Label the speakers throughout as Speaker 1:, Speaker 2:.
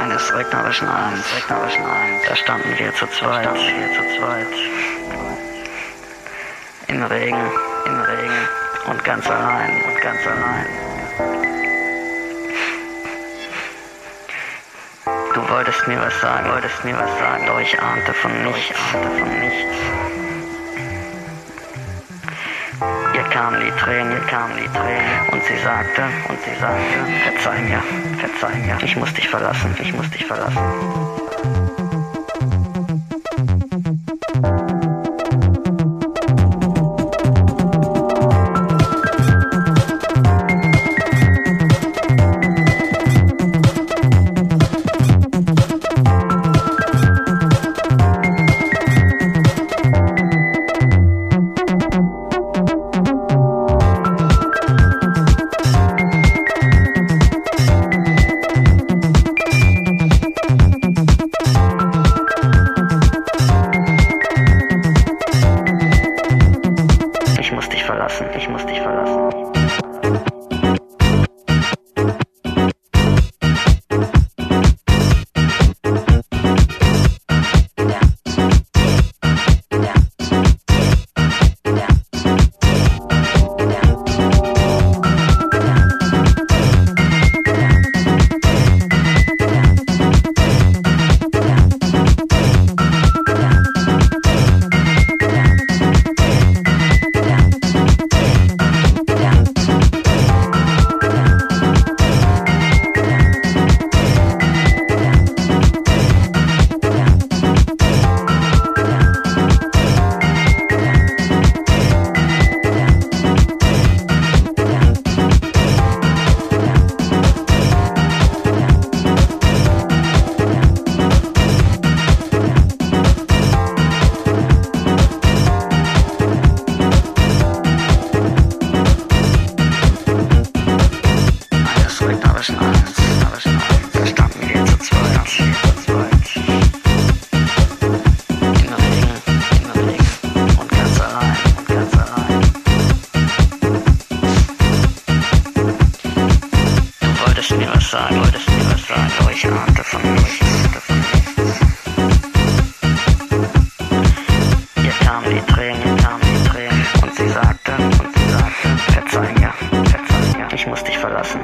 Speaker 1: eines regnerischen Abends, da standen wir zu zweit, im Regen, und ganz allein. Du wolltest mir was sagen, doch ich ahnte von nichts. Ihr kamen die Tränen, und sie sagte, verzeih mir, ich muss dich verlassen. Ich muss dich verlassen. Wolltest mir was sagen, doch ich ahnte von nichts. Ihr kamen die Tränen, und sie sagte, verzeih mir, ich muss dich verlassen.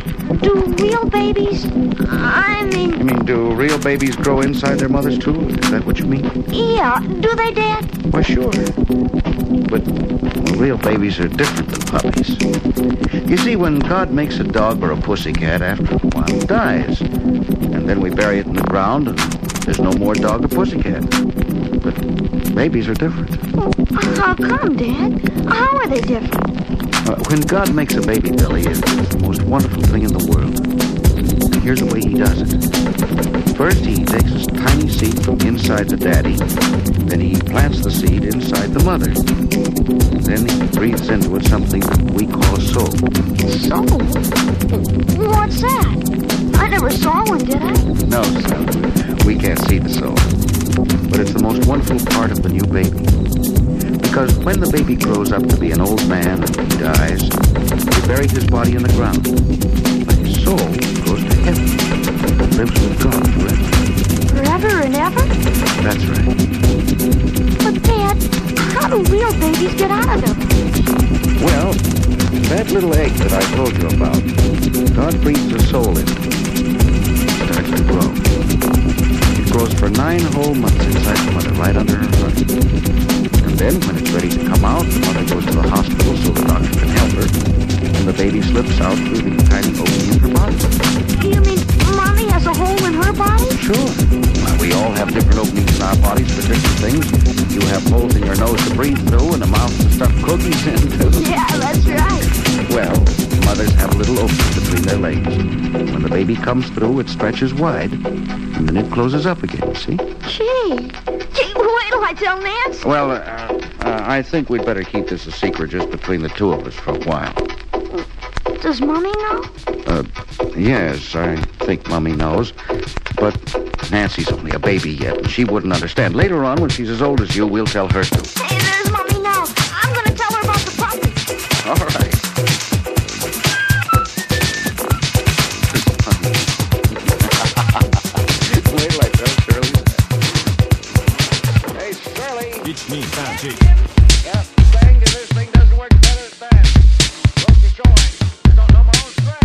Speaker 2: Do real babies,
Speaker 3: You mean, do real babies grow inside their mothers, too? Is that what you mean?
Speaker 2: Yeah, do they, Dad?
Speaker 3: Why, sure. But real babies are different than puppies. You see, when God makes a dog or a pussycat, after a while it dies. And then we bury it in the ground, and there's no more dog or pussycat. But babies are different.
Speaker 2: Well, how come, Dad? How are they different?
Speaker 3: When God makes a baby, Billy, it's the most wonderful thing in the world. Here's the way he does it. First, he takes a tiny seed from inside the daddy. Then he plants the seed inside the mother. Then he breathes into it something we call a soul.
Speaker 2: Soul? What's that? I never saw one, did I?
Speaker 3: No, son. We can't see the soul. But it's the most wonderful part of the new baby. Because when the baby grows up to be an old man and he dies, we bury his body in the ground. But his soul goes to heaven and lives with God forever.
Speaker 2: Forever and ever?
Speaker 3: That's right.
Speaker 2: But, Dad, how do real babies get out of them?
Speaker 3: Well, that little egg that I told you about, God breathes a soul into it. It starts to grow. It grows for 9 whole months inside the mother, right under her heart. Then, when it's ready to come out, the mother goes to the hospital so the doctor can help her, and the baby slips out through the tiny opening in her body.
Speaker 2: You mean Mommy has a hole in her body?
Speaker 3: Sure. We all have different openings in our bodies for different things. You have holes in your nose to breathe through and a mouth to stuff cookies into.
Speaker 2: Yeah, that's right.
Speaker 3: Well, mothers have little openings between their legs. When the baby comes through, it stretches wide, and then it closes up again, see?
Speaker 2: Gee, wait till I tell Nancy.
Speaker 3: Well, I think we'd better keep this a secret just between the two of us for a while.
Speaker 2: Does Mommy know?
Speaker 3: Yes, I think Mommy knows. But Nancy's only a baby yet, and she wouldn't understand. Later on, when she's as old as you, we'll tell her to.
Speaker 2: Hey, there's Mommy now. I'm going to tell her about the puppy.
Speaker 3: All right. Wait till I tell Shirley that. Hey, Shirley.
Speaker 4: It's me, Fat Jake.
Speaker 3: Yeah, saying that this thing doesn't work better than that. Ropes are showing. I don't know my own strength.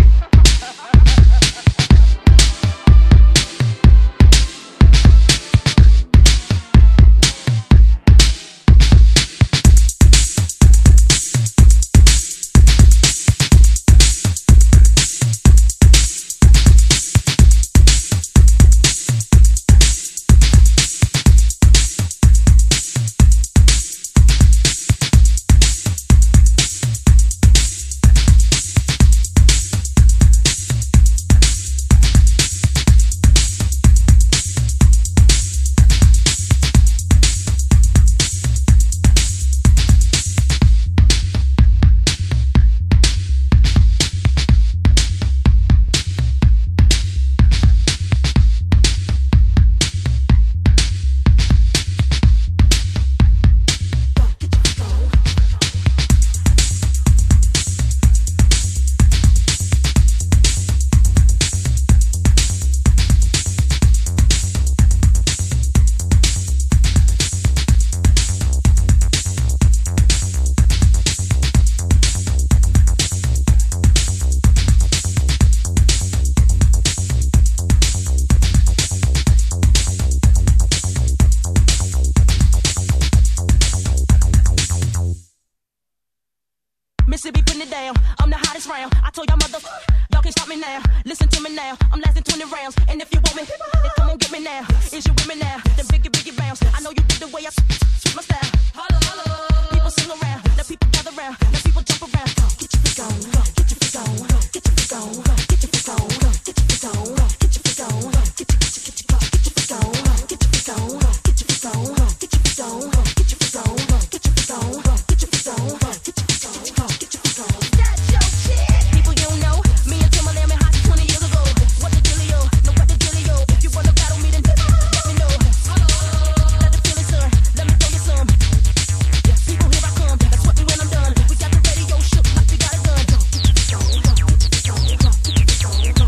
Speaker 5: Mississippi putting it down. I'm the hottest round. I told y'all y'all can't stop me now. Listen to me now. I'm lasting 20 rounds. And if you want me, then come on get me now. Is you with me now? Then biggie bounce. I know you did the way I switch my style. Holla, holla. People sing around. Now people gather round. Now people jump around. Get your freak on. Get your freak on. Get your freak on. Get your freak on. Get your freak on. Get your freak on. Get your freak on. Get your freak on. Get your freak on. Get your freak on. Get your freak on. Get your freak on. Get your freak on. Get your freak on. Get your freak on. That's your shit. People you don't know, me and Timberland been hot 20 years ago. What the dealio? No, what the dealio? If you wanna battle me, then let me know. Let the feeling, sir. Let me throw you some. Yeah, people, here I come. That's what we when I'm done. We got the radio shook like we got it done.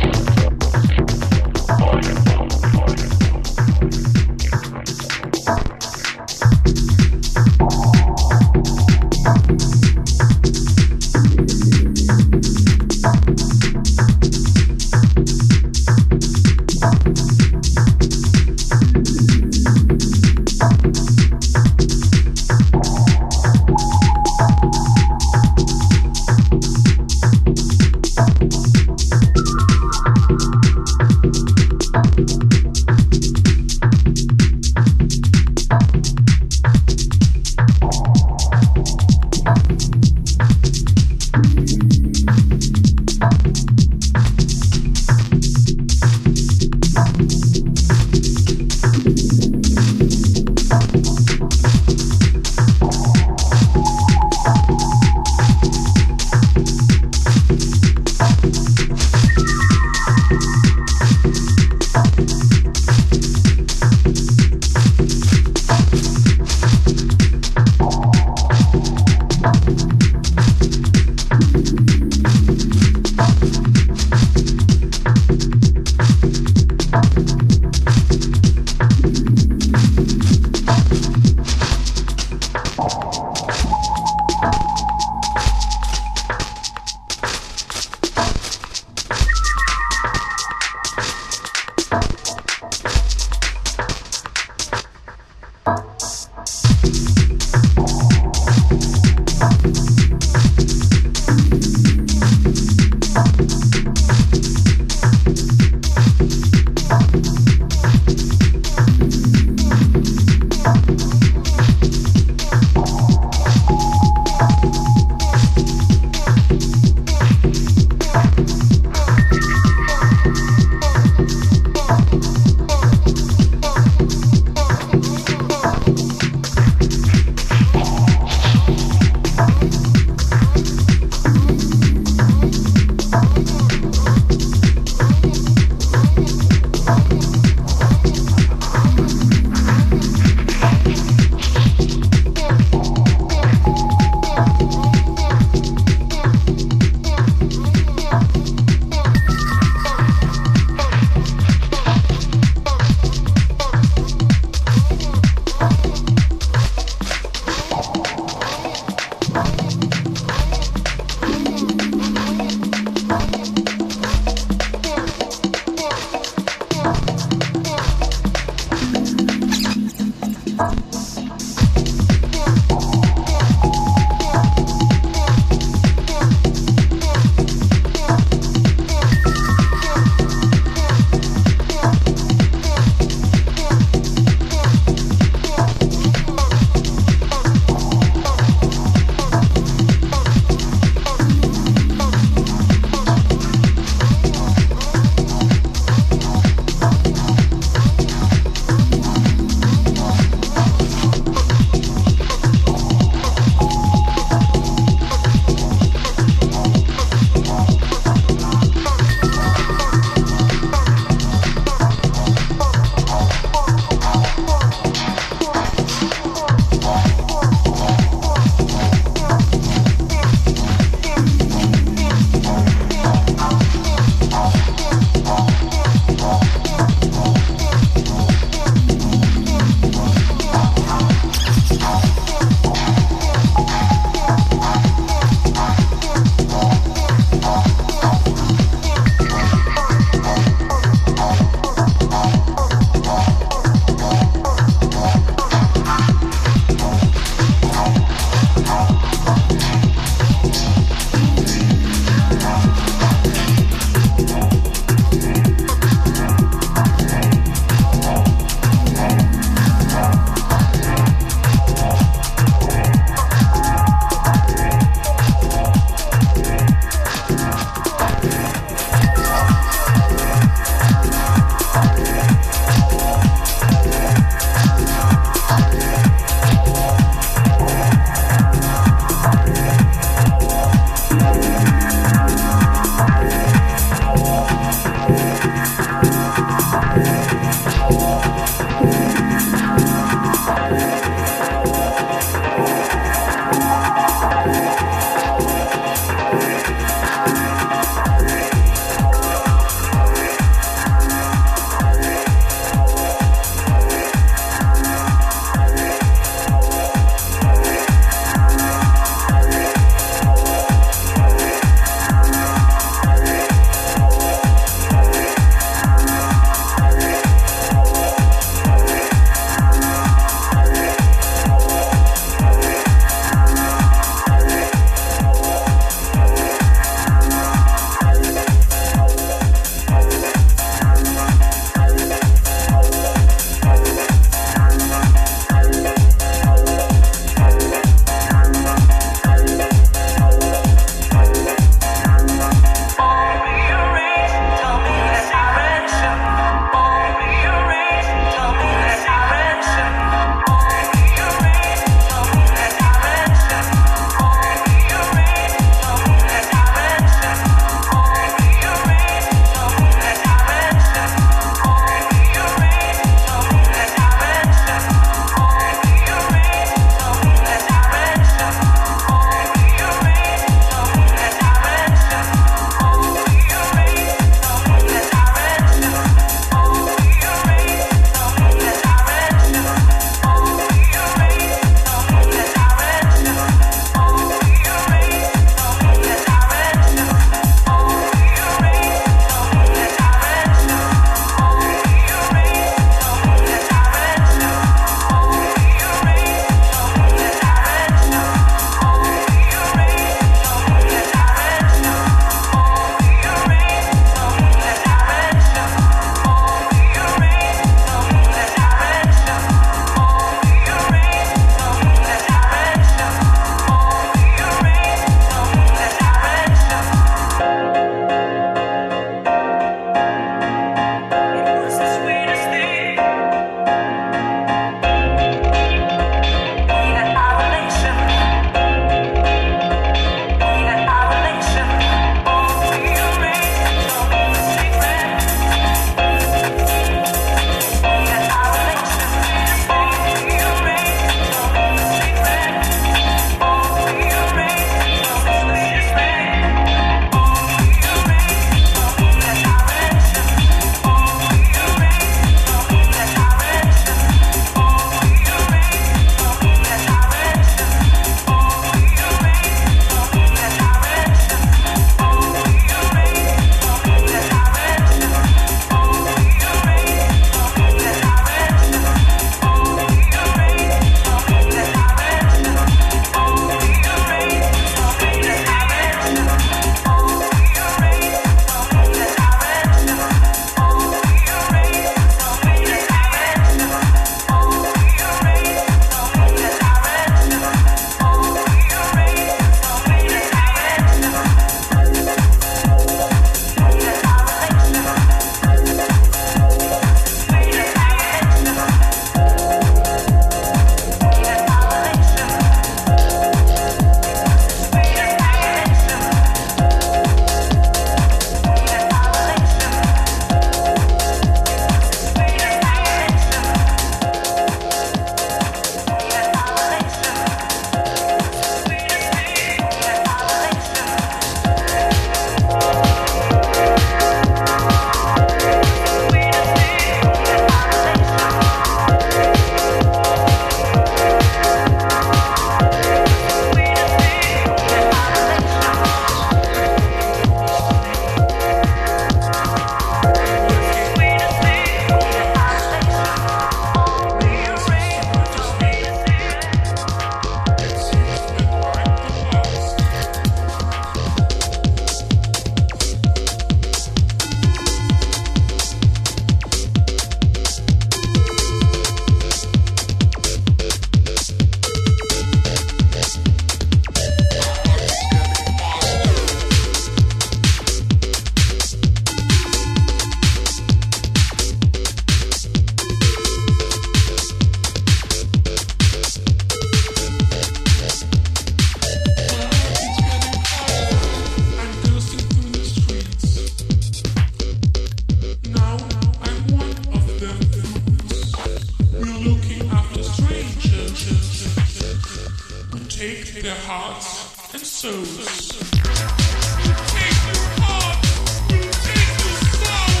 Speaker 4: take their hearts and souls. Take your heart, take your soul.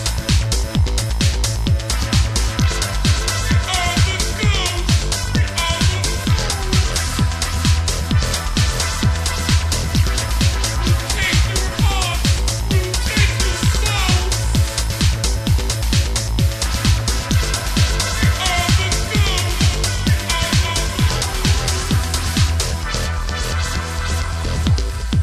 Speaker 4: We are the ghosts, we are the take your heart, take your soul. We are the ghosts, we are the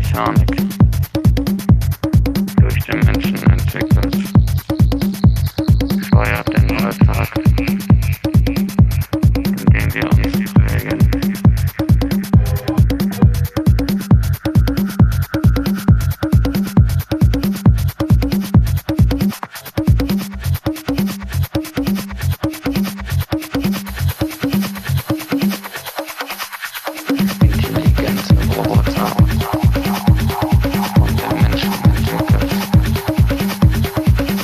Speaker 6: Mechanik durch den Menschen entwickelt, steuert den Alltag, in dem wir uns bewegen. Roboter von den Menschen entwickelt.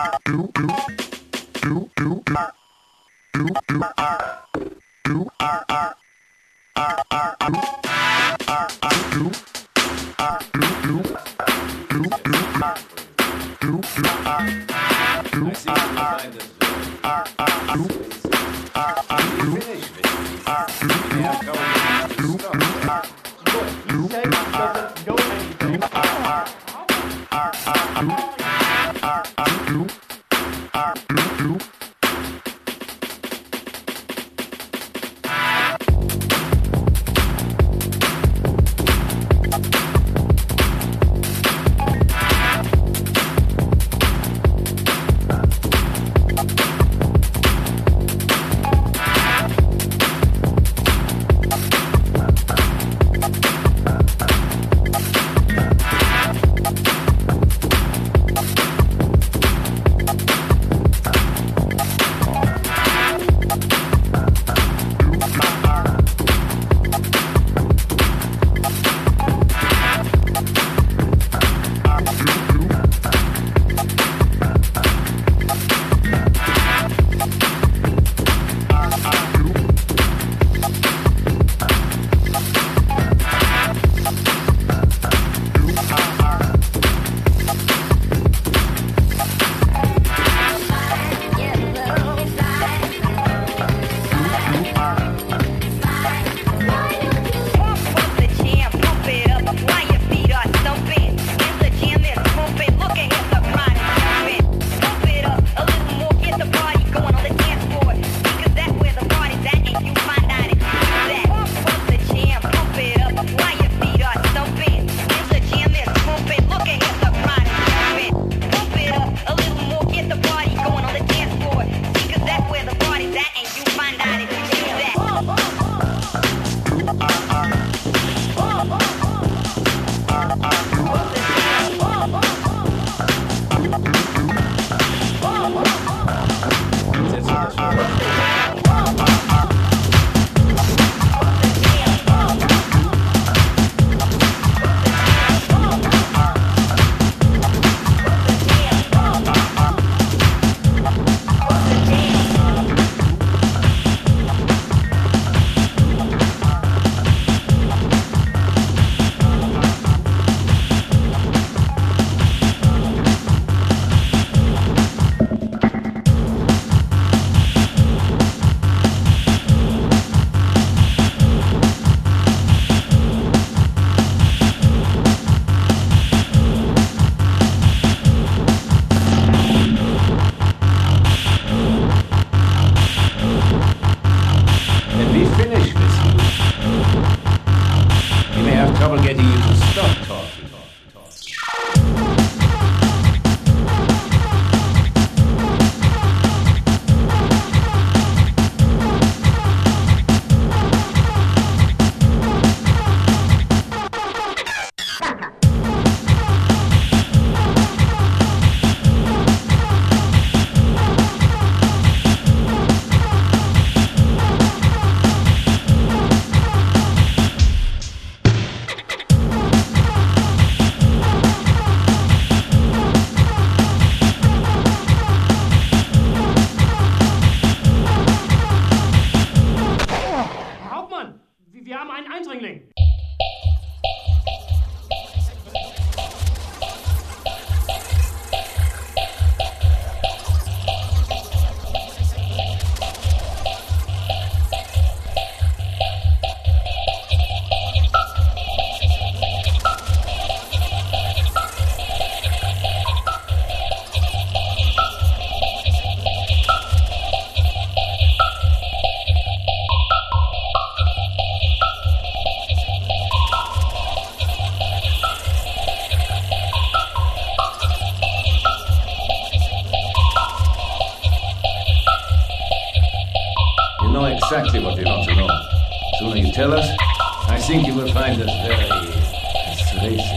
Speaker 7: exactly what we want to know. The sooner you tell us, I think you will find us very persuasive.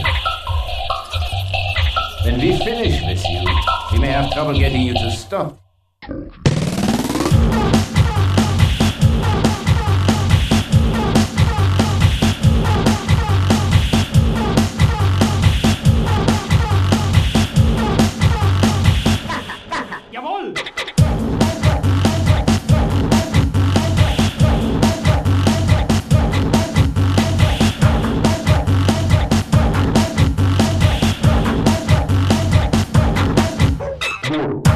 Speaker 7: When we finish with you, we may have trouble getting you to stop.
Speaker 8: you.